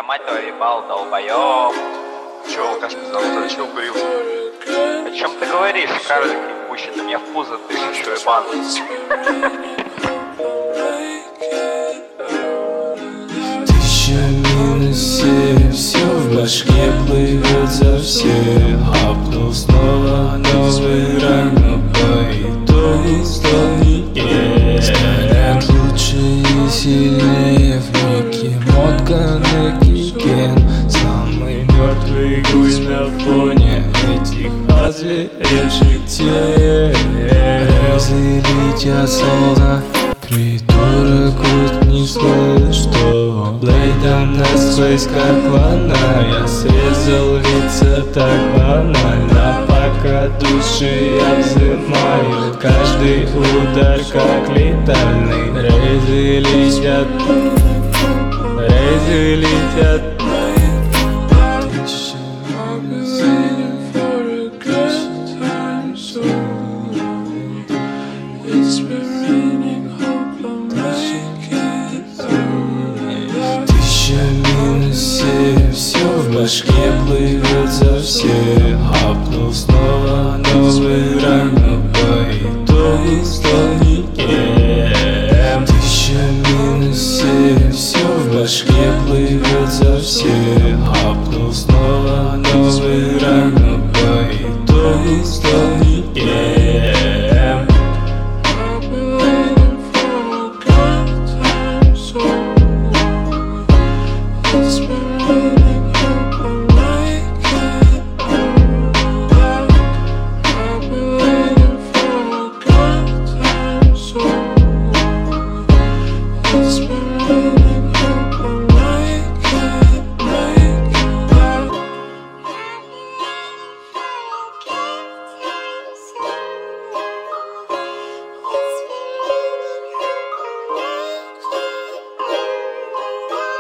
мать твою ебал, долбоёб. Че, алкаш пиздал, вот это чего курился? О чем ты говоришь, карлик ебущий, ты мне в пузо дышишь, уебан. -7, все в башке плывет совсем. Хапнул снова новый ранг, но по итогу стал никем. Станет лучше и сильнее в мике, мотка на кикен. Самый мертвый гусь на фоне этих озверевших тел. Разлетят словно придурок, вот не знаю что. Блейдом насквозь как лана, я срезал лица так банально. Пока души я взымаю, каждый удар как летальный. Рейзы летят, рейзы летят. -7, все в башке плывет совсем. Хапнул снова новый ранг, но по итогу стал никем. -7, все в башке плывет совсем. Хапнул снова новый ранг, но по итогу стал никем.